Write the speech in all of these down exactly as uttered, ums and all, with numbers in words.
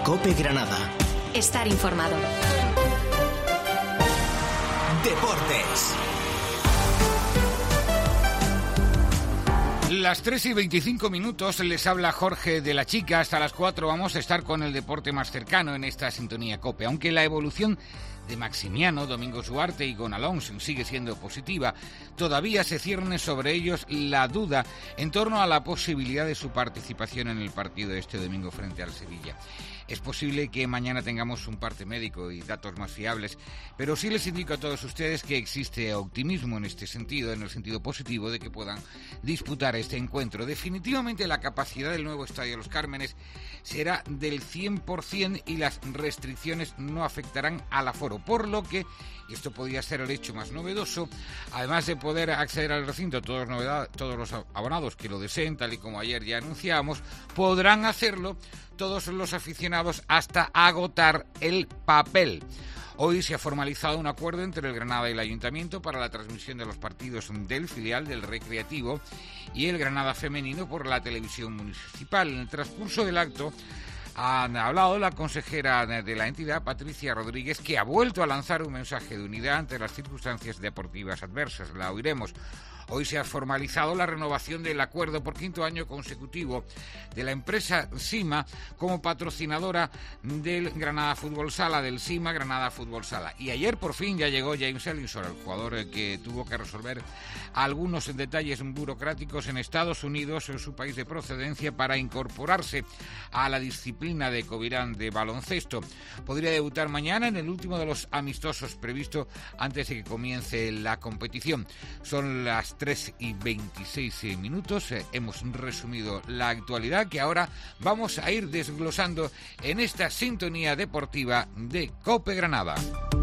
COPE Granada. Estar informado. Deportes. Las tres y veinticinco minutos, les habla Jorge de la Chica. Hasta las cuatro vamos a estar con el deporte más cercano en esta sintonía COPE. Aunque la evolución de Maximiano, Domingo Duarte y Gon Alonso sigue siendo positiva, todavía se cierne sobre ellos la duda en torno a la posibilidad de su participación en el partido este domingo frente al Sevilla. Es posible que mañana tengamos un parte médico y datos más fiables, pero sí les indico a todos ustedes que existe optimismo en este sentido, en el sentido positivo de que puedan disputar este encuentro. Definitivamente la capacidad del nuevo Estadio Los Cármenes será del cien por ciento y las restricciones no afectarán al aforo, por lo que, y esto podría ser el hecho más novedoso, además de poder acceder al recinto todos, novedad, todos los abonados que lo deseen, tal y como ayer ya anunciamos, podrán hacerlo todos los aficionados hasta agotar el papel. Hoy se ha formalizado un acuerdo entre el Granada y el Ayuntamiento para la transmisión de los partidos del filial del Recreativo y el Granada femenino por la televisión municipal. En el transcurso del acto han hablado la consejera de la entidad, Patricia Rodríguez, que ha vuelto a lanzar un mensaje de unidad ante las circunstancias deportivas adversas. La oiremos. Hoy se ha formalizado la renovación del acuerdo por quinto año consecutivo de la empresa SIMA como patrocinadora del Granada Fútbol Sala, del SIMA Granada Fútbol Sala. Y ayer por fin ya llegó James Ellison, el jugador que tuvo que resolver algunos detalles burocráticos en Estados Unidos, en su país de procedencia, para incorporarse a la disciplina de Covirán de baloncesto. Podría debutar mañana en el último de los amistosos previsto antes de que comience la competición. Son las tres y veintiséis minutos. Eh, hemos resumido la actualidad que ahora vamos a ir desglosando en esta sintonía deportiva de COPE Granada.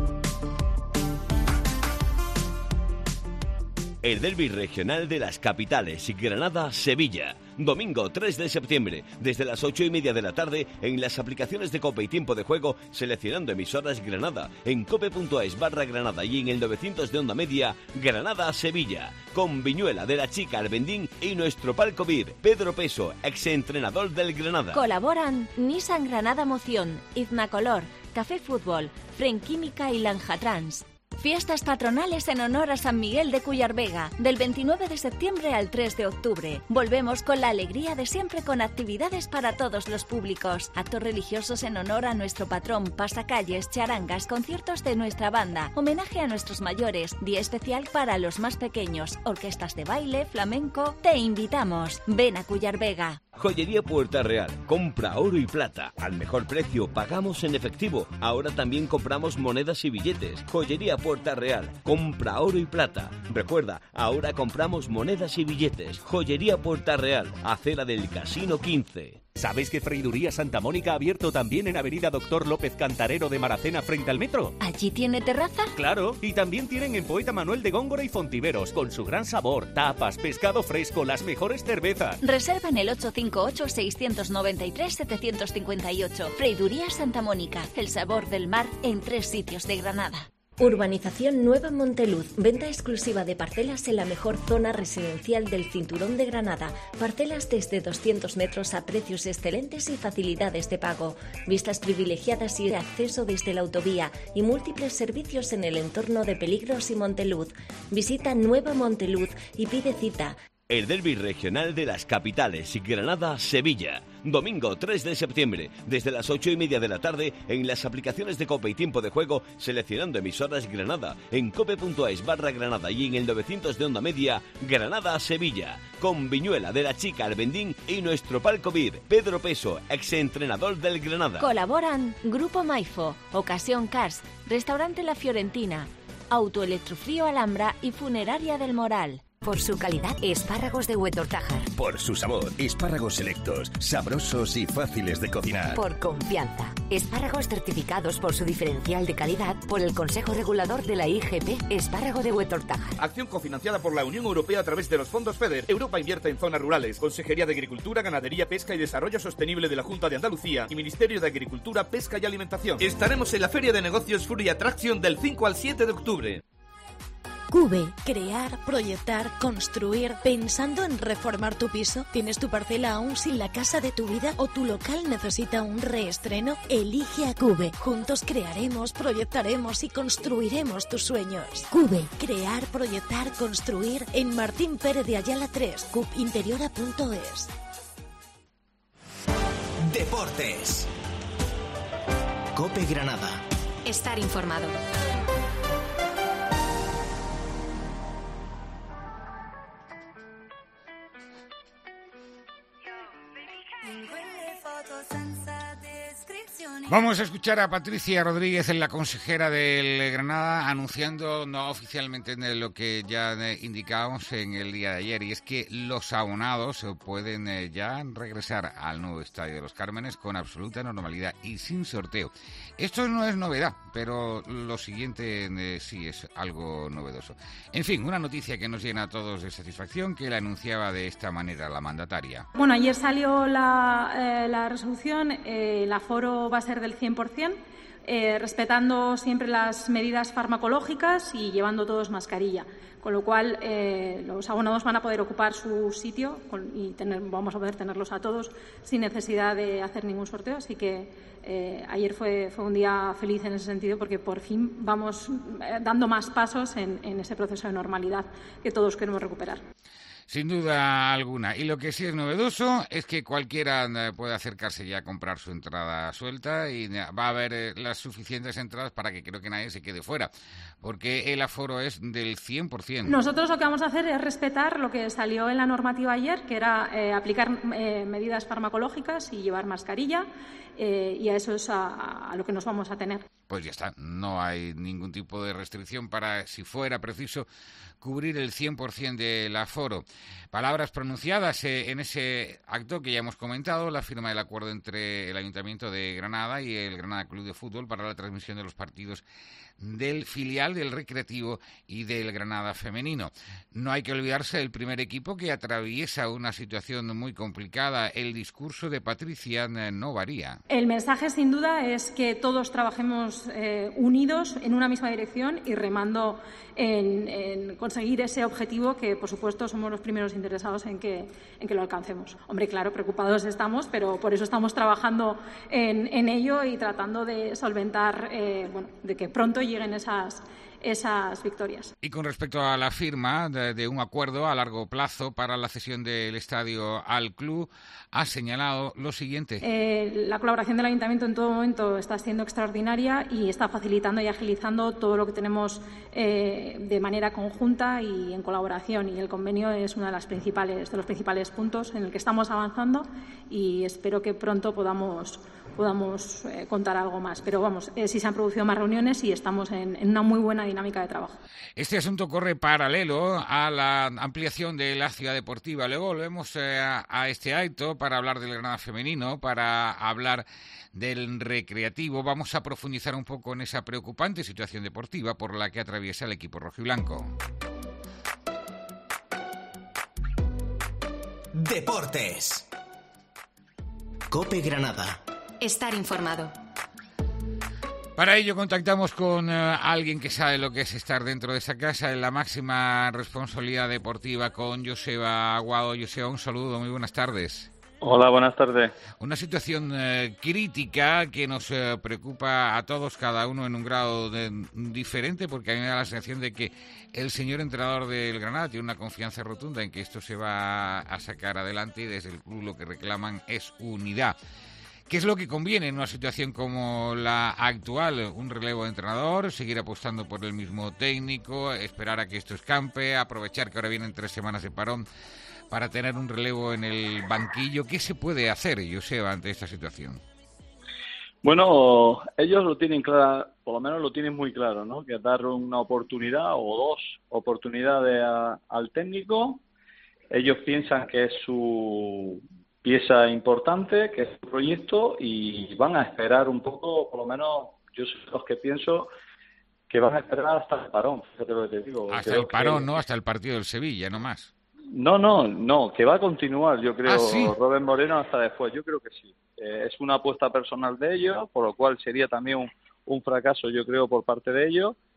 El derbi regional de las capitales, Granada-Sevilla. Domingo tres de septiembre, desde las ocho y media de la tarde, en las aplicaciones de COPE y Tiempo de Juego, seleccionando emisoras Granada, en cope.es barra Granada y en el novecientos de Onda Media, Granada-Sevilla. Con Viñuela, de la Chica, Arbendín y nuestro palco V I P, Pedro Peso, exentrenador del Granada. Colaboran Nissan Granada Moción, Iznacolor, Café Fútbol, Fren Química y Lanja Trans. Fiestas patronales en honor a San Miguel de Cuyarvega, del veintinueve de septiembre al tres de octubre. Volvemos con la alegría de siempre con actividades para todos los públicos. Actos religiosos en honor a nuestro patrón, pasacalles, charangas, conciertos de nuestra banda, homenaje a nuestros mayores, día especial para los más pequeños, orquestas de baile, flamenco. Te invitamos. Ven a Cuyarvega. Joyería Puerta Real. Compra oro y plata. Al mejor precio, pagamos en efectivo. Ahora también compramos monedas y billetes. Joyería Puerta Real. Compra oro y plata. Recuerda, ahora compramos monedas y billetes. Joyería Puerta Real. Acera del Casino quince. ¿Sabes que Freiduría Santa Mónica ha abierto también en Avenida Doctor López Cantarero de Maracena frente al metro? ¿Allí tiene terraza? Claro, y también tienen en Poeta Manuel de Góngora y Fontiveros, con su gran sabor, tapas, pescado fresco, las mejores cervezas. Reserva en el ocho cinco ocho, seis nueve tres, siete cinco ocho. Freiduría Santa Mónica, el sabor del mar en tres sitios de Granada. Urbanización Nueva Monteluz, venta exclusiva de parcelas en la mejor zona residencial del Cinturón de Granada. Parcelas desde doscientos metros a precios excelentes y facilidades de pago. Vistas privilegiadas y acceso desde la autovía y múltiples servicios en el entorno de Peligros y Monteluz. Visita Nueva Monteluz y pide cita. El derbi regional de las capitales, Granada-Sevilla. Domingo tres de septiembre, desde las ocho y media de la tarde, en las aplicaciones de COPE y Tiempo de Juego, seleccionando emisoras Granada, en cope.es barra Granada y en el novecientos de Onda Media, Granada-Sevilla. Con Viñuela, de la Chica, Arbendín y nuestro palco V I P, Pedro Peso, exentrenador del Granada. Colaboran Grupo Maifo, Ocasión Cars, Restaurante La Fiorentina, Autoelectrofrío Alhambra y Funeraria del Moral. Por su calidad, espárragos de Huetortájar. Por su sabor, espárragos selectos, sabrosos y fáciles de cocinar. Por confianza, espárragos certificados por su diferencial de calidad por el Consejo Regulador de la I G P, espárrago de Huetortájar. Acción cofinanciada por la Unión Europea a través de los fondos FEDER. Europa invierte en zonas rurales. Consejería de Agricultura, Ganadería, Pesca y Desarrollo Sostenible de la Junta de Andalucía y Ministerio de Agricultura, Pesca y Alimentación. Estaremos en la Feria de Negocios Fury Attraction del cinco al siete de octubre. Cube, crear, proyectar, construir, pensando en reformar tu piso. ¿Tienes tu parcela aún sin la casa de tu vida o tu local necesita un reestreno? Elige a Cube. Juntos crearemos, proyectaremos y construiremos tus sueños. Cube, crear, proyectar, construir en Martín Pérez de Ayala tres, cubinteriora punto es. Deportes. COPE Granada. Estar informado. Vamos a escuchar a Patricia Rodríguez, la consejera del Granada, anunciando no oficialmente lo que ya indicábamos en el día de ayer, y es que los abonados pueden ya regresar al nuevo Estadio de los Cármenes con absoluta normalidad y sin sorteo. Esto no es novedad, pero lo siguiente eh, sí es algo novedoso. En fin, una noticia que nos llena a todos de satisfacción, que la anunciaba de esta manera la mandataria. Bueno, ayer salió la, eh, la resolución, eh, el aforo va a ser del cien por ciento, eh, respetando siempre las medidas farmacológicas y llevando todos mascarilla, con lo cual eh, los abonados van a poder ocupar su sitio con, y tener, vamos a poder tenerlos a todos sin necesidad de hacer ningún sorteo, así que eh, ayer fue, fue un día feliz en ese sentido, porque por fin vamos eh, dando más pasos en, en ese proceso de normalidad que todos queremos recuperar. Sin duda alguna. Y lo que sí es novedoso es que cualquiera puede acercarse ya a comprar su entrada suelta y va a haber las suficientes entradas para que creo que nadie se quede fuera, porque el aforo es del cien por ciento. Nosotros lo que vamos a hacer es respetar lo que salió en la normativa ayer, que era eh, aplicar eh, medidas farmacológicas y llevar mascarilla, eh, y a eso es a, a lo que nos vamos a tener. Pues ya está, no hay ningún tipo de restricción para, si fuera preciso, cubrir el cien por ciento del aforo. Palabras pronunciadas eh, en ese acto que ya hemos comentado, la firma del acuerdo entre el Ayuntamiento de Granada y el Granada Club de Fútbol para la transmisión de los partidos del filial del Recreativo y del Granada Femenino. No hay que olvidarse del primer equipo que atraviesa una situación muy complicada. El discurso de Patricia no varía. El mensaje, sin duda, es que todos trabajemos eh, unidos en una misma dirección y remando en, en conseguir ese objetivo que, por supuesto, somos los primeros interesados en que, en que lo alcancemos. Hombre, claro, preocupados estamos, pero por eso estamos trabajando en, en ello y tratando de solventar, eh, bueno, de que pronto lleguen esas, esas victorias. Y con respecto a la firma de, de un acuerdo a largo plazo para la cesión del estadio al club, ha señalado lo siguiente. Eh, la colaboración del Ayuntamiento en todo momento está siendo extraordinaria y está facilitando y agilizando todo lo que tenemos eh, de manera conjunta y en colaboración, y el convenio es uno de, las principales, de los principales puntos en el que estamos avanzando, y espero que pronto podamos podamos eh, contar algo más. Pero vamos, eh, sí se han producido más reuniones y estamos en, en una muy buena dinámica de trabajo. Este asunto corre paralelo a la ampliación de la ciudad deportiva. Luego volvemos eh, a, a este acto para hablar del Granada femenino, para hablar del Recreativo. Vamos a profundizar un poco en esa preocupante situación deportiva por la que atraviesa el equipo rojiblanco. Deportes. COPE Granada. Estar informado. Para ello contactamos con uh, alguien que sabe lo que es estar dentro de esa casa en la máxima responsabilidad deportiva, con Joseba Aguado. Joseba, un saludo, muy buenas tardes. Hola, buenas tardes. Una situación uh, crítica que nos uh, preocupa a todos, cada uno en un grado de, diferente, porque a mí me da la sensación de que el señor entrenador del Granada tiene una confianza rotunda en que esto se va a sacar adelante, y desde el club lo que reclaman es unidad. ¿Qué es lo que conviene en una situación como la actual? Un relevo de entrenador, seguir apostando por el mismo técnico, esperar a que esto escampe, aprovechar que ahora vienen tres semanas de parón para tener un relevo en el banquillo. ¿Qué se puede hacer, Joseba, ante esta situación? Bueno, ellos lo tienen claro, por lo menos lo tienen muy claro, ¿no? Que dar una oportunidad o dos oportunidades a, al técnico. Ellos piensan que es su pieza importante, que es su proyecto, y van a esperar un poco, por lo menos yo soy de los que pienso que van a esperar hasta el parón, fíjate lo que te digo. Hasta el parón, que... ¿no? Hasta el partido del Sevilla, no más. No, no, no, que va a continuar, yo creo, ¿Ah, sí? Robert Moreno hasta después, yo creo que sí. Eh, es una apuesta personal de ellos, por lo cual sería también un, un fracaso, yo creo, por parte de ellos.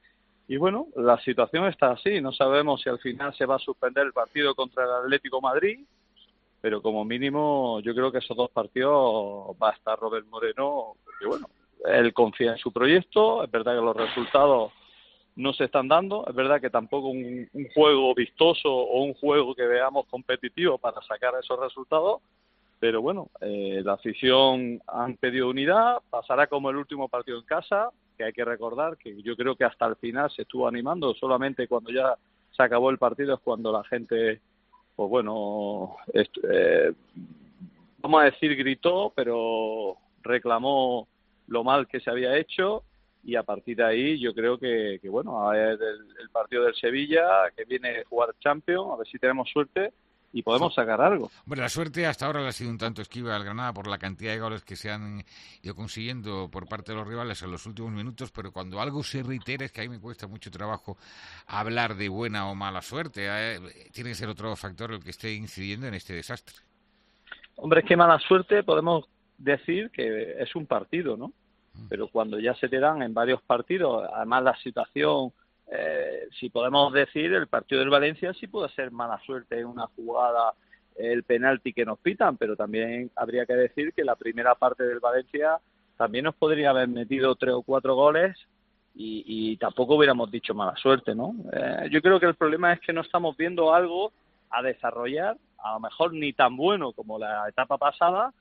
y bueno, la situación está así. No sabemos si al final se va a suspender el partido contra el Atlético Madrid, pero como mínimo yo creo que esos dos partidos va a estar Robert Moreno, porque bueno, él confía en su proyecto. Es verdad que los resultados no se están dando, es verdad que tampoco un, un juego vistoso o un juego que veamos competitivo para sacar esos resultados, pero bueno, eh, la afición han pedido unidad. Pasará como el último partido en casa, que hay que recordar que yo creo que hasta el final se estuvo animando, solamente cuando ya se acabó el partido es cuando la gente, pues bueno, est- eh, vamos a decir gritó, pero reclamó lo mal que se había hecho, y a partir de ahí yo creo que, que bueno, es el, el partido del Sevilla, que viene a jugar Champions, a ver si tenemos suerte y podemos sacar algo. Bueno, la suerte hasta ahora le ha sido un tanto esquiva al Granada por la cantidad de goles que se han ido consiguiendo por parte de los rivales en los últimos minutos, pero cuando algo se reitera es que a mí me cuesta mucho trabajo hablar de buena o mala suerte. Eh, tiene que ser otro factor el que esté incidiendo en este desastre. Hombre, es que mala suerte podemos decir que es un partido, ¿no? Pero cuando ya se te dan en varios partidos, además la situación, eh, si podemos decir, el partido del Valencia sí puede ser mala suerte en una jugada, el penalti que nos pitan, pero también habría que decir que la primera parte del Valencia también nos podría haber metido tres o cuatro goles y, y tampoco hubiéramos dicho mala suerte, ¿no? Eh, yo creo que el problema es que no estamos viendo algo a desarrollar, a lo mejor ni tan bueno como la etapa pasada,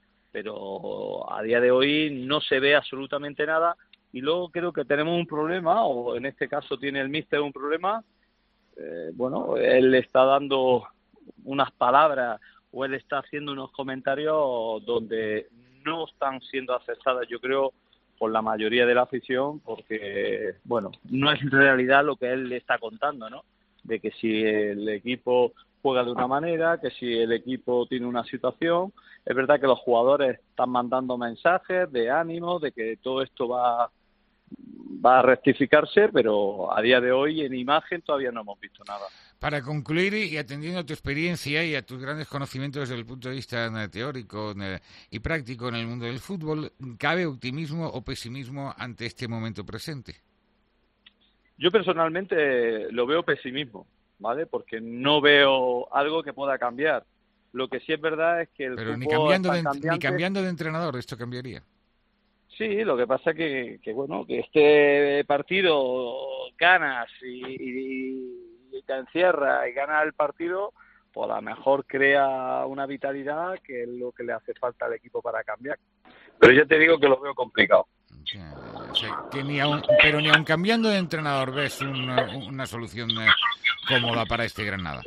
pero a día de hoy no se ve absolutamente nada. Y luego creo que tenemos un problema, o en este caso tiene el míster un problema. Eh, bueno, él está dando unas palabras o él está haciendo unos comentarios donde no están siendo aceptadas, yo creo, por la mayoría de la afición, porque, bueno, no es en realidad lo que él le está contando, ¿no? De que si el equipo juega de una manera, que si el equipo tiene una situación. Es verdad que los jugadores están mandando mensajes de ánimo, de que todo esto va, va a rectificarse, pero a día de hoy en imagen todavía no hemos visto nada. Para concluir, y atendiendo a tu experiencia y a tus grandes conocimientos desde el punto de vista teórico y práctico en el mundo del fútbol, ¿cabe optimismo o pesimismo ante este momento presente? Yo personalmente lo veo pesimismo, ¿vale? Porque no veo algo que pueda cambiar. Lo que sí es verdad es que el Pero fútbol ni cambiando, está de, ni cambiando de entrenador esto cambiaría. Sí, lo que pasa que, que bueno, que este partido ganas y, y, y te encierra y ganas el partido, pues a lo mejor crea una vitalidad que es lo que le hace falta al equipo para cambiar. Pero yo te digo que lo veo complicado. O sea, que ni aun, pero ni aun cambiando de entrenador ves una, una solución eh, cómoda para este Granada.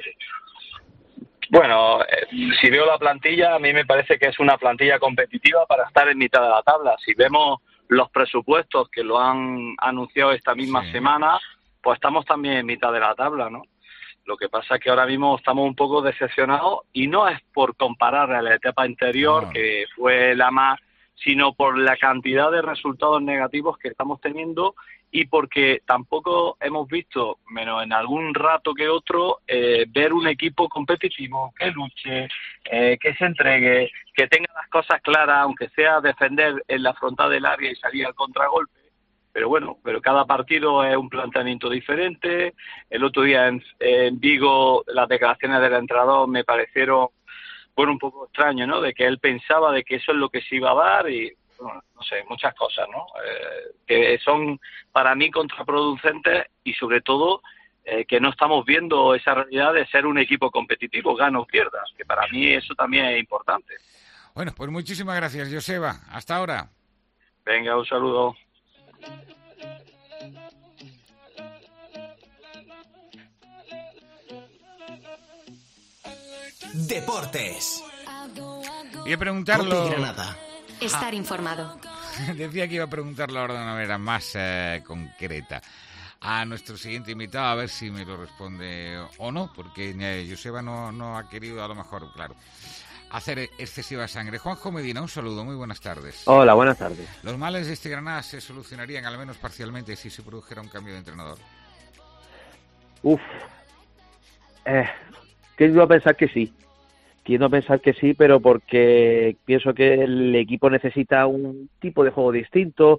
Bueno, eh, si veo la plantilla, a mí me parece que es una plantilla competitiva para estar en mitad de la tabla. Si vemos los presupuestos que lo han anunciado esta misma sí. semana, pues estamos también en mitad de la tabla, ¿no? Lo que pasa es que ahora mismo estamos un poco decepcionados, y no es por comparar a la etapa anterior, no. que fue la más, sino por la cantidad de resultados negativos que estamos teniendo, y porque tampoco hemos visto, menos en algún rato que otro, eh, ver un equipo competitivo, que luche, eh, que se entregue, que tenga las cosas claras, aunque sea defender en la frontal del área y salir al contragolpe. Pero bueno, pero cada partido es un planteamiento diferente. El otro día en, en Vigo las declaraciones del entrenador me parecieron, bueno, un poco extraño, ¿no? De que él pensaba de que eso es lo que se iba a dar y, bueno, no sé, muchas cosas, ¿no? Eh, que son para mí contraproducentes y sobre todo eh, que no estamos viendo esa realidad de ser un equipo competitivo, gana o pierdas, que para mí eso también es importante. Bueno, pues muchísimas gracias, Joseba. Hasta ahora. Venga, un saludo. Deportes. Y a preguntarlo. Granada. Estar informado. Decía que iba a preguntarlo ahora de una manera más eh, concreta a nuestro siguiente invitado, a ver si me lo responde o no, porque eh, Joseba no, no ha querido, a lo mejor, claro, hacer excesiva sangre. Juanjo Medina, un saludo, muy buenas tardes. Hola, buenas tardes. ¿Los males de este Granada se solucionarían, al menos parcialmente, si se produjera un cambio de entrenador? Uf, eh, tiendo a pensar que sí. Tiendo a pensar que sí, pero porque pienso que el equipo necesita un tipo de juego distinto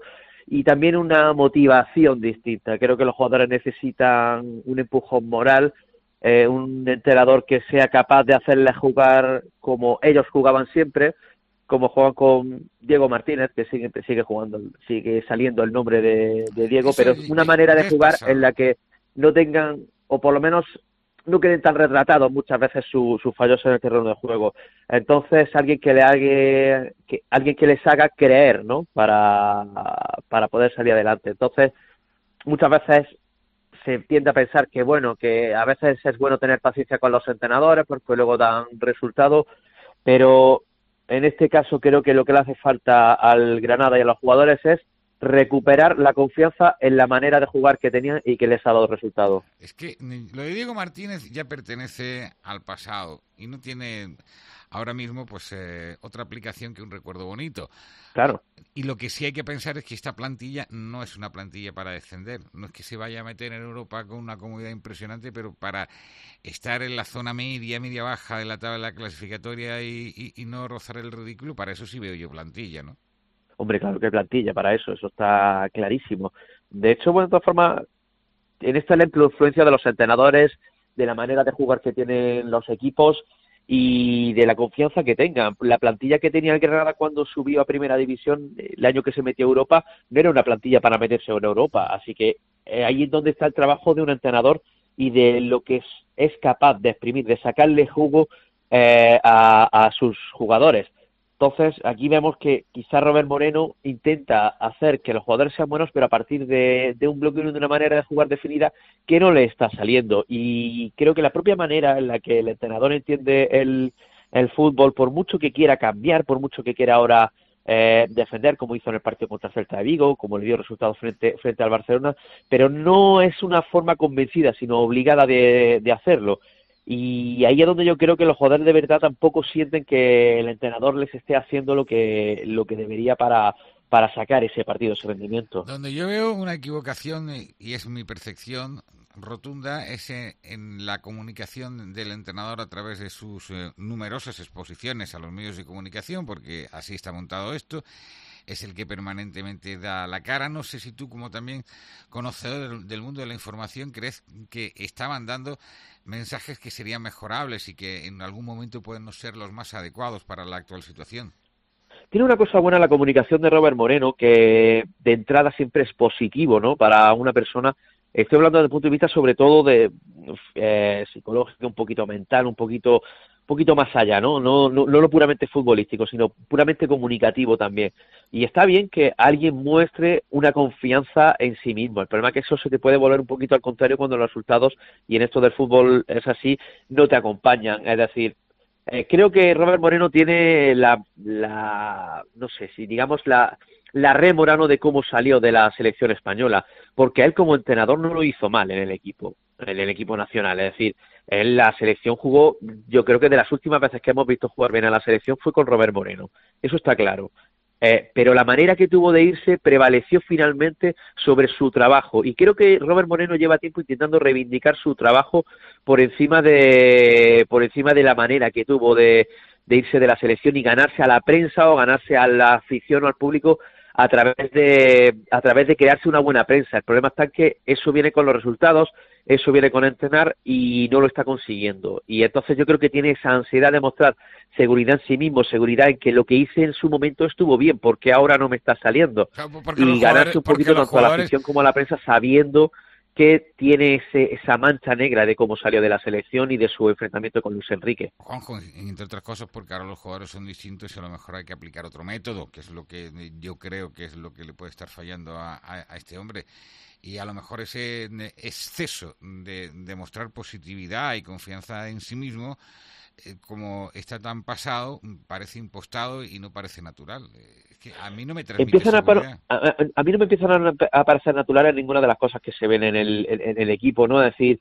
y también una motivación distinta. Creo que los jugadores necesitan un empujón moral, eh, un entrenador que sea capaz de hacerles jugar como ellos jugaban siempre, como juegan con Diego Martínez, que sigue sigue jugando, sigue saliendo el nombre de, de Diego, Eso, pero es una manera de jugar en la que no tengan, o por lo menos no queden tan retratados muchas veces sus su fallos en el terreno de juego. Entonces, alguien que le haga, que, alguien que les haga creer, ¿no? Para, para poder salir adelante. Entonces, muchas veces se tiende a pensar que, bueno, que a veces es bueno tener paciencia con los entrenadores porque luego dan resultados, pero en este caso creo que lo que le hace falta al Granada y a los jugadores es recuperar la confianza en la manera de jugar que tenían y que les ha dado resultados. Es que lo de Diego Martínez ya pertenece al pasado y no tiene ahora mismo pues eh, otra aplicación que un recuerdo bonito. Claro. Y lo que sí hay que pensar es que esta plantilla no es una plantilla para descender. No es que se vaya a meter en Europa con una comodidad impresionante, pero para estar en la zona media, media baja de la tabla clasificatoria y, y, y no rozar el ridículo, para eso sí veo yo plantilla, ¿no? Hombre, claro que hay plantilla para eso, eso está clarísimo. De hecho, bueno, de todas formas, en esta la influencia de los entrenadores, de la manera de jugar que tienen los equipos y de la confianza que tengan. La plantilla que tenía el Granada cuando subió a Primera División, el año que se metió a Europa, no era una plantilla para meterse en Europa. Así que eh, ahí es donde está el trabajo de un entrenador y de lo que es, es capaz de exprimir, de sacarle jugo eh, a, a sus jugadores. Entonces, aquí vemos que quizá Robert Moreno intenta hacer que los jugadores sean buenos, pero a partir de, de un bloque y de una manera de jugar definida que no le está saliendo. Y creo que la propia manera en la que el entrenador entiende el, el fútbol, por mucho que quiera cambiar, por mucho que quiera ahora eh, defender, como hizo en el partido contra el Celta de Vigo, como le dio resultados frente, frente al Barcelona, pero no es una forma convencida, sino obligada de, de hacerlo. Y ahí es donde yo creo que los jugadores de verdad tampoco sienten que el entrenador les esté haciendo lo que lo que debería para, para sacar ese partido, ese rendimiento. Donde yo veo una equivocación, y es mi percepción rotunda, es en la comunicación del entrenador a través de sus eh, numerosas exposiciones a los medios de comunicación, porque así está montado esto. Es el que permanentemente da la cara. No sé si tú, como también conocedor del, del mundo de la información, crees que estaban dando mensajes que serían mejorables y que en algún momento pueden no ser los más adecuados para la actual situación. Tiene una cosa buena la comunicación de Robert Moreno, que de entrada siempre es positivo, ¿no? Para una persona, estoy hablando desde el punto de vista sobre todo de eh, psicológico, un poquito mental, un poquito poquito más allá, ¿no? No, no no lo puramente futbolístico, sino puramente comunicativo también. Y está bien que alguien muestre una confianza en sí mismo. El problema es que eso se te puede volver un poquito al contrario cuando los resultados, y en esto del fútbol es así, no te acompañan. Es decir, eh, creo que Robert Moreno tiene la, la no sé, si digamos la la rémora, ¿no?, de cómo salió de la selección española, porque él como entrenador no lo hizo mal en el equipo, en el equipo nacional. Es decir, en la selección jugó, yo creo que de las últimas veces que hemos visto jugar bien a la selección fue con Robert Moreno, eso está claro. Eh, pero la manera que tuvo de irse prevaleció finalmente sobre su trabajo, y creo que Robert Moreno lleva tiempo intentando reivindicar su trabajo por encima de por encima de la manera que tuvo de, de irse de la selección y ganarse a la prensa o ganarse a la afición o al público a través de a través de crearse una buena prensa. El problema está en que eso viene con los resultados, eso viene con entrenar y no lo está consiguiendo. Y entonces yo creo que tiene esa ansiedad de mostrar seguridad en sí mismo, seguridad en que lo que hice en su momento estuvo bien, porque ahora no me está saliendo. Claro, y ganarse un poquito tanto jugadores... a la afición como a la prensa, sabiendo que tiene ese, esa mancha negra de cómo salió de la selección y de su enfrentamiento con Luis Enrique. Juanjo, entre otras cosas porque ahora los jugadores son distintos y a lo mejor hay que aplicar otro método, que es lo que yo creo que es lo que le puede estar fallando a, a, a este hombre. Y a lo mejor ese exceso de, de mostrar positividad y confianza en sí mismo, eh, como está tan pasado, parece impostado y no parece natural. Es que a mí no me transmite empiezan a, par- a, a mí no me empiezan a, a parecer naturales ninguna de las cosas que se ven en el, en, en el equipo, ¿no? Es decir,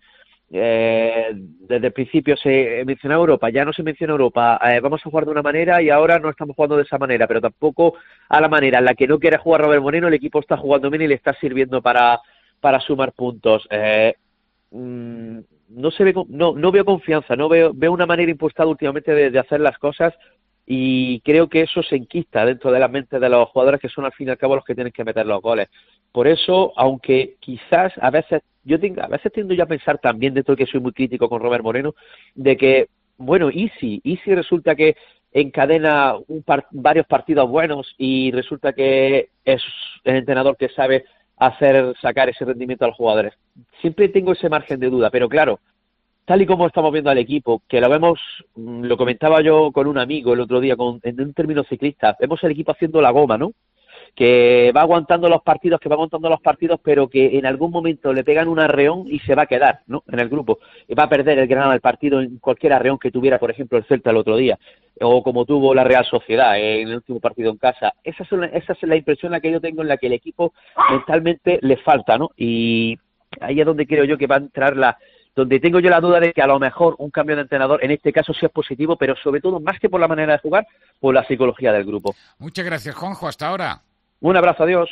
eh, desde el principio se menciona Europa, ya no se menciona Europa, eh, vamos a jugar de una manera y ahora no estamos jugando de esa manera, pero tampoco a la manera en la que no quiere jugar Robert Moreno. El equipo está jugando bien y le está sirviendo para, para sumar puntos. Eh, mmm, no se ve, no, no veo confianza, no veo, veo una manera impostada últimamente de, de hacer las cosas y creo que eso se enquista dentro de la mente de los jugadores, que son al fin y al cabo los que tienen que meter los goles. Por eso, aunque quizás a veces, yo tengo, a veces tiendo yo a pensar también, dentro de que soy muy crítico con Robert Moreno, de que, bueno, y si, y si resulta que encadena un par, varios partidos buenos y resulta que es el entrenador que sabe hacer sacar ese rendimiento a los jugadores. Siempre tengo ese margen de duda, pero claro, tal y como estamos viendo al equipo, que lo vemos, lo comentaba yo con un amigo el otro día, con, en un término ciclista, vemos el equipo haciendo la goma, ¿no? Que va aguantando los partidos, que va aguantando los partidos, pero que en algún momento le pegan un arreón y se va a quedar, ¿no? En el grupo. Y va a perder el Granada el partido en cualquier arreón que tuviera, por ejemplo, el Celta el otro día, o como tuvo la Real Sociedad en el último partido en casa. Esa es, una, esa es la impresión la que yo tengo, en la que el equipo mentalmente le falta, ¿no? Y ahí es donde creo yo que va a entrar la... donde tengo yo la duda de que a lo mejor un cambio de entrenador en este caso sí es positivo, pero sobre todo, más que por la manera de jugar, por la psicología del grupo. Muchas gracias, Juanjo. Hasta ahora. Un abrazo, adiós.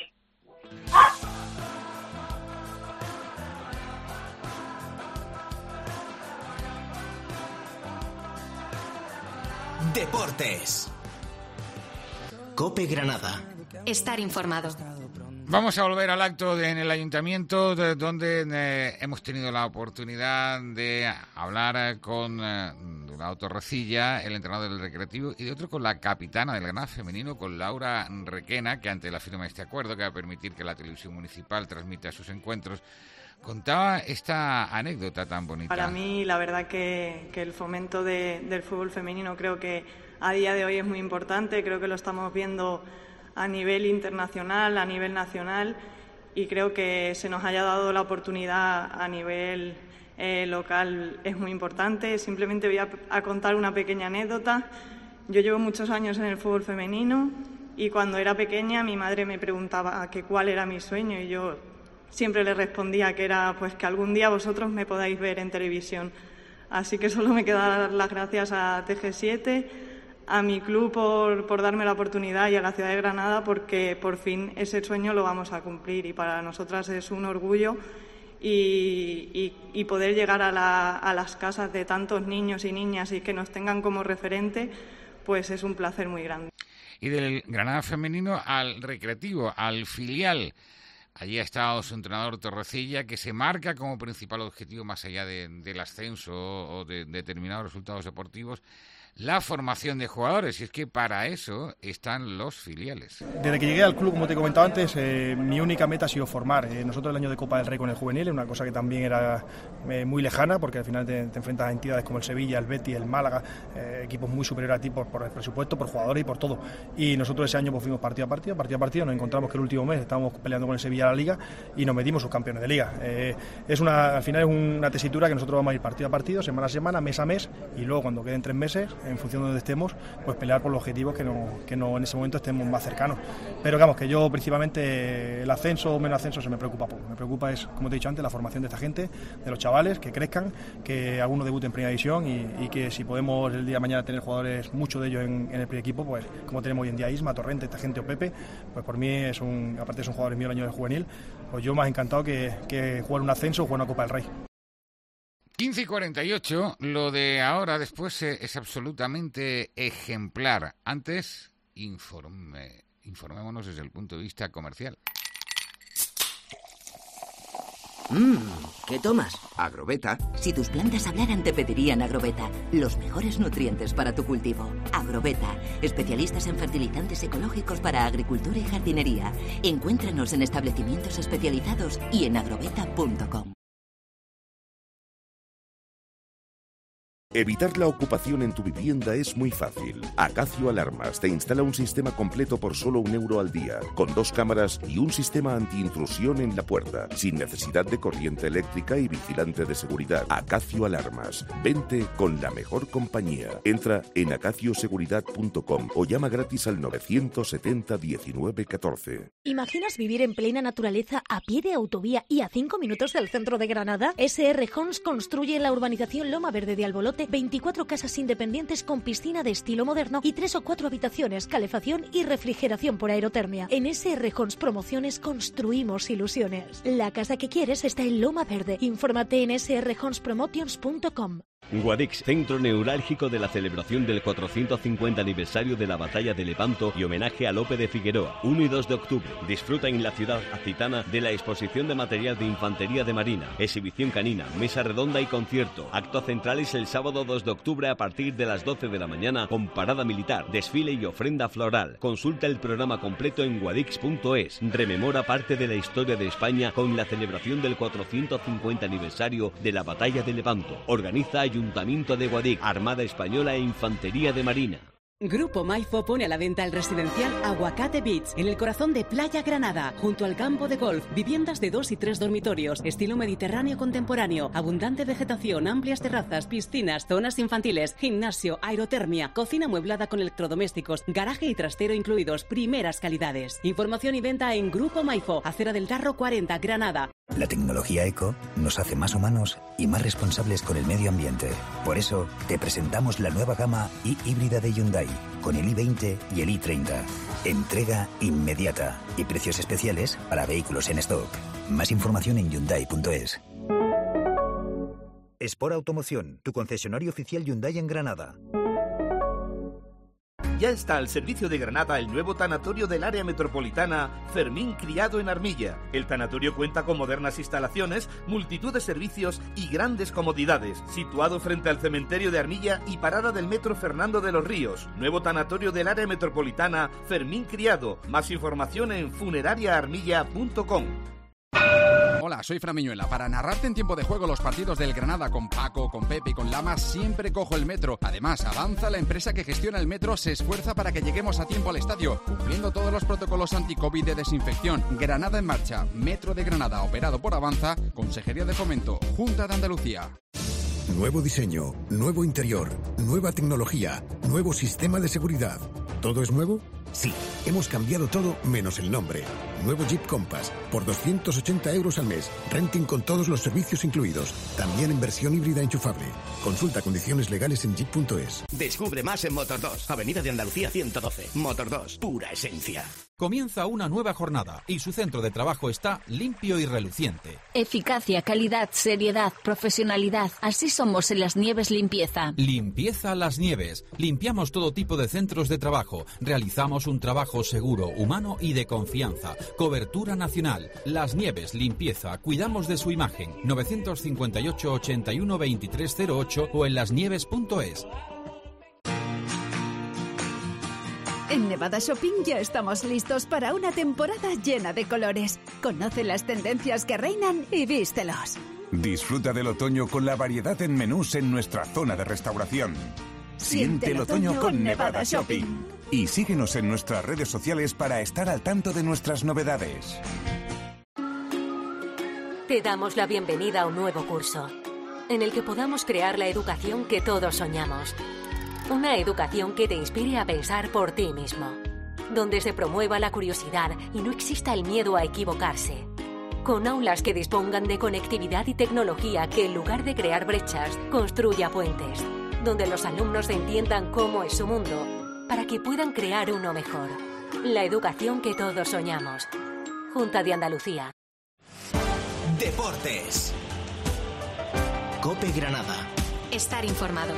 Deportes. COPE Granada. Estar informado. Vamos a volver al acto de, en el ayuntamiento, de, donde eh, hemos tenido la oportunidad de hablar con eh, Durao Torrecilla, el entrenador del Recreativo, y de otro con la capitana del Granada femenino, con Laura Requena, que ante la firma de este acuerdo, que va a permitir que la televisión municipal transmita sus encuentros, contaba esta anécdota tan bonita. Para mí, la verdad que, que el fomento de, del fútbol femenino creo que a día de hoy es muy importante, creo que lo estamos viendo a nivel internacional, a nivel nacional, y creo que se nos haya dado la oportunidad a nivel eh, local es muy importante. Simplemente voy a, a contar una pequeña anécdota. Yo llevo muchos años en el fútbol femenino y cuando era pequeña mi madre me preguntaba que cuál era mi sueño y yo siempre le respondía que era pues que algún día vosotros me podáis ver en televisión. Así que solo me queda dar las gracias a T G siete, a mi club por, por darme la oportunidad y a la ciudad de Granada, porque por fin ese sueño lo vamos a cumplir y para nosotras es un orgullo y, y, y poder llegar a, la, a las casas de tantos niños y niñas y que nos tengan como referente, pues es un placer muy grande. Y del Granada femenino al Recreativo, al filial. Allí ha estado su entrenador Torrecilla, que se marca como principal objetivo, más allá de, del ascenso o de determinados resultados deportivos, la formación de jugadores, y es que para eso están los filiales. Desde que llegué al club, como te he comentado antes, eh, mi única meta ha sido formar. Eh, nosotros el año de Copa del Rey con el juvenil es una cosa que también era eh, muy lejana, porque al final te, te enfrentas a entidades como el Sevilla, el Betis, el Málaga, eh, equipos muy superiores a ti por, por el presupuesto, por jugadores y por todo. Y nosotros ese año pues, fuimos partido a partido, partido a partido, nos encontramos que el último mes estábamos peleando con el Sevilla la Liga y nos metimos subcampeones de Liga. Eh, es una, al final es una tesitura que nosotros vamos a ir partido a partido, semana a semana, mes a mes, y luego cuando queden tres meses, en función de donde estemos, pues pelear por los objetivos que no, que no en ese momento estemos más cercanos. Pero digamos que yo principalmente el ascenso o menos ascenso se me preocupa poco. Me preocupa es, como te he dicho antes, la formación de esta gente, de los chavales, que crezcan, que algunos debuten en primera división y, y que si podemos el día de mañana tener jugadores, muchos de ellos en, en el primer equipo, pues como tenemos hoy en día Isma, Torrente, esta gente o Pepe, pues por mí es un, aparte son jugadores míos el año de juvenil, pues yo más encantado que, que jugar un ascenso o jugar una Copa del Rey. quince y cuarenta y ocho, lo de ahora después es absolutamente ejemplar. Antes, informe, informémonos desde el punto de vista comercial. Mmm, ¿qué tomas? Agrobeta. Si tus plantas hablaran, te pedirían Agrobeta. Los mejores nutrientes para tu cultivo. Agrobeta. Especialistas en fertilizantes ecológicos para agricultura y jardinería. Encuéntranos en establecimientos especializados y en agrobeta punto com. Evitar la ocupación en tu vivienda es muy fácil. Acacio Alarmas te instala un sistema completo por solo un euro al día, con dos cámaras y un sistema antiintrusión en la puerta, sin necesidad de corriente eléctrica y vigilante de seguridad. Acacio Alarmas. Vente con la mejor compañía. Entra en acacio seguridad punto com o llama gratis al novecientos setenta diecinueve catorce. ¿Imaginas vivir en plena naturaleza, a pie de autovía y a cinco minutos del centro de Granada? S R Homes construye en la urbanización Loma Verde de Albolote veinticuatro casas independientes con piscina de estilo moderno y tres o cuatro habitaciones, calefacción y refrigeración por aerotermia. En S R Homes Promociones construimos ilusiones. La casa que quieres está en Loma Verde. Infórmate en s r homes promotions punto com. Guadix, centro neurálgico de la celebración del cuatrocientos cincuenta aniversario de la batalla de Lepanto y homenaje a Lope de Figueroa, uno y dos de octubre. Disfruta en la ciudad acitana de la exposición de material de infantería de marina, exhibición canina, mesa redonda y concierto. Actos centrales el sábado dos de octubre a partir de las doce de la mañana con parada militar, desfile y ofrenda floral. Consulta el programa completo en guadix punto es. Rememora parte de la historia de España con la celebración del cuatrocientos cincuenta aniversario de la batalla de Lepanto. Organiza Ayuntamiento de Guadix, Armada Española e Infantería de Marina. Grupo Maifo pone a la venta el residencial Aguacate Beach, en el corazón de Playa Granada, junto al campo de golf, viviendas de dos y tres dormitorios, estilo mediterráneo contemporáneo, abundante vegetación, amplias terrazas, piscinas, zonas infantiles, gimnasio, aerotermia, cocina amueblada con electrodomésticos, garaje y trastero incluidos, primeras calidades. Información y venta en Grupo Maifo, Acera del Tarro cuarenta, Granada. La tecnología eco nos hace más humanos y más responsables con el medio ambiente. Por eso, te presentamos la nueva gama i híbrida de Hyundai, con el i veinte y el i treinta. Entrega inmediata y precios especiales para vehículos en stock. Más información en hyundai punto es. Sport Automoción, tu concesionario oficial Hyundai en Granada. Ya está al servicio de Granada el nuevo tanatorio del área metropolitana Fermín Criado en Armilla. El tanatorio cuenta con modernas instalaciones, multitud de servicios y grandes comodidades. Situado frente al cementerio de Armilla y parada del metro Fernando de los Ríos. Nuevo tanatorio del área metropolitana Fermín Criado. Más información en funeraria armilla punto com. Hola, soy Fran Miñuela. Para narrarte en tiempo de juego los partidos del Granada con Paco, con Pepe y con Lama, siempre cojo el metro. Además, Avanza, la empresa que gestiona el metro, se esfuerza para que lleguemos a tiempo al estadio, cumpliendo todos los protocolos anti-COVID de desinfección. Granada en marcha. Metro de Granada, operado por Avanza, Consejería de Fomento, Junta de Andalucía. Nuevo diseño, nuevo interior, nueva tecnología, nuevo sistema de seguridad. ¿Todo es nuevo? Sí, hemos cambiado todo menos el nombre. Nuevo Jeep Compass, por doscientos ochenta euros al mes. Renting con todos los servicios incluidos. También en versión híbrida enchufable. Consulta condiciones legales en jeep punto es. Descubre más en Motor dos, Avenida de Andalucía ciento doce. Motor dos, pura esencia. Comienza una nueva jornada y su centro de trabajo está limpio y reluciente. Eficacia, calidad, seriedad, profesionalidad. Así somos en Las Nieves Limpieza. Limpieza Las Nieves. Limpiamos todo tipo de centros de trabajo. Realizamos un trabajo seguro, humano y de confianza. Cobertura nacional. Las Nieves Limpieza. Cuidamos de su imagen. novecientos cincuenta y ocho, ochenta y uno, veintitrés cero ocho o en lasnieves punto es. En Nevada Shopping ya estamos listos para una temporada llena de colores. Conoce las tendencias que reinan y vístelos. Disfruta del otoño con la variedad en menús en nuestra zona de restauración. Siente el otoño con Nevada Shopping. Y síguenos en nuestras redes sociales para estar al tanto de nuestras novedades. Te damos la bienvenida a un nuevo curso, en el que podamos crear la educación que todos soñamos. Una educación que te inspire a pensar por ti mismo, donde se promueva la curiosidad y no exista el miedo a equivocarse. Con aulas que dispongan de conectividad y tecnología que, en lugar de crear brechas, construya puentes, donde los alumnos entiendan cómo es su mundo, para que puedan crear uno mejor. La educación que todos soñamos. Junta de Andalucía. Deportes. COPE Granada. Estar informado.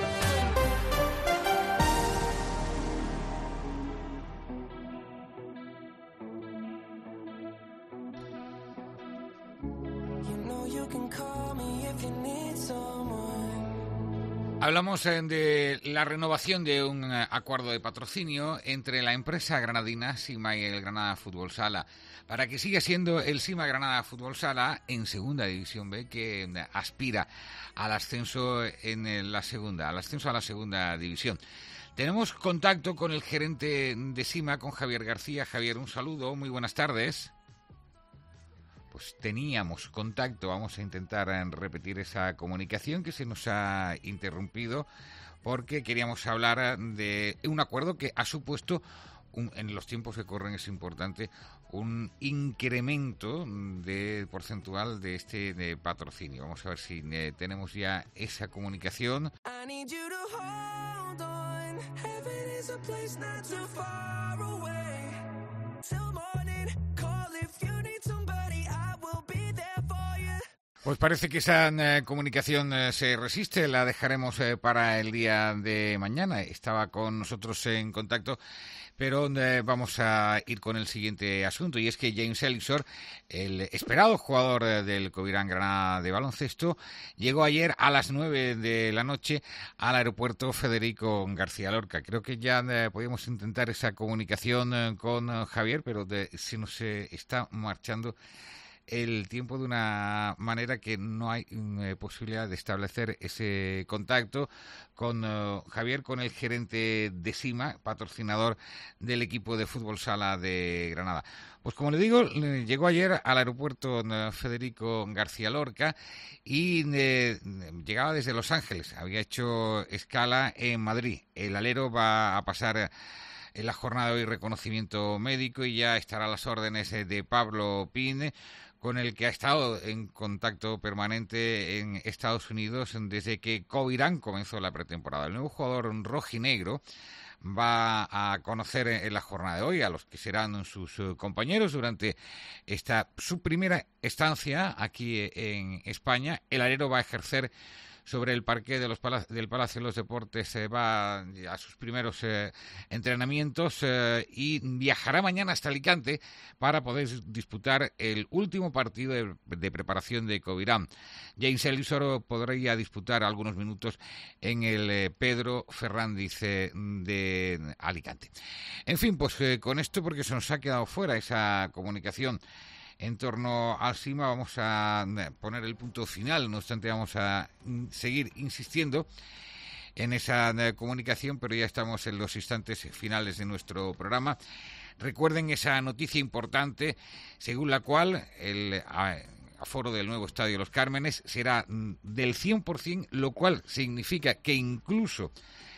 Hablamos eh, de la renovación de un eh, acuerdo de patrocinio entre la empresa granadina Sima y el Granada Fútbol Sala, para que siga siendo el Sima Granada Fútbol Sala en Segunda División B, que eh, aspira al ascenso en eh, la segunda, al ascenso a la Segunda División. Tenemos contacto con el gerente de Sima, con Javier García. Javier, un saludo, muy buenas tardes. Pues teníamos contacto, vamos a intentar repetir esa comunicación que se nos ha interrumpido porque queríamos hablar de un acuerdo que ha supuesto, un, en los tiempos que corren es importante, un incremento de porcentual de este de patrocinio. Vamos a ver si eh, tenemos ya esa comunicación. Pues parece que esa eh, comunicación eh, se resiste, la dejaremos eh, para el día de mañana. Estaba con nosotros en contacto, pero eh, vamos a ir con el siguiente asunto, y es que James Ellison, el esperado jugador eh, del Covirán Granada de baloncesto, llegó ayer a las nueve de la noche al aeropuerto Federico García Lorca. Creo que ya eh, podíamos intentar esa comunicación eh, con eh, Javier, pero de, se nos eh, está marchando el tiempo de una manera que no hay eh, posibilidad de establecer ese contacto con uh, Javier, con el gerente de SIMA, patrocinador del equipo de fútbol sala de Granada. Pues como le digo, llegó ayer al aeropuerto uh, Federico García Lorca y eh, llegaba desde Los Ángeles, había hecho escala en Madrid. El alero va a pasar en la jornada de hoy reconocimiento médico y ya estará a las órdenes de Pablo Pin, con el que ha estado en contacto permanente en Estados Unidos desde que Covirán comenzó la pretemporada. El nuevo jugador rojinegro va a conocer en la jornada de hoy a los que serán sus compañeros durante esta su primera estancia aquí en España. El alero va a ejercer sobre el parqué de los pala- del Palacio de los Deportes, eh, va a sus primeros eh, entrenamientos eh, y viajará mañana hasta Alicante para poder disputar el último partido de, de preparación de Covirán. James Ellison podría disputar algunos minutos en el eh, Pedro Ferrandiz eh, de Alicante. En fin, pues eh, con esto, porque se nos ha quedado fuera esa comunicación en torno al SIMA, vamos a poner el punto final. No obstante, vamos a seguir insistiendo en esa comunicación, pero ya estamos en los instantes finales de nuestro programa. Recuerden esa noticia importante según la cual el aforo del nuevo Estadio Los Cármenes será del cien por ciento, lo cual significa que incluso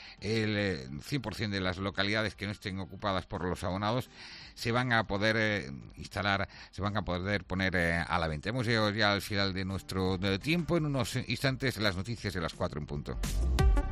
el cien por ciento de las localidades que no estén ocupadas por los abonados se van a poder eh, instalar, se van a poder poner eh, a la venta. Hemos llegado ya al final de nuestro de tiempo. En unos instantes las noticias de las cuatro en punto.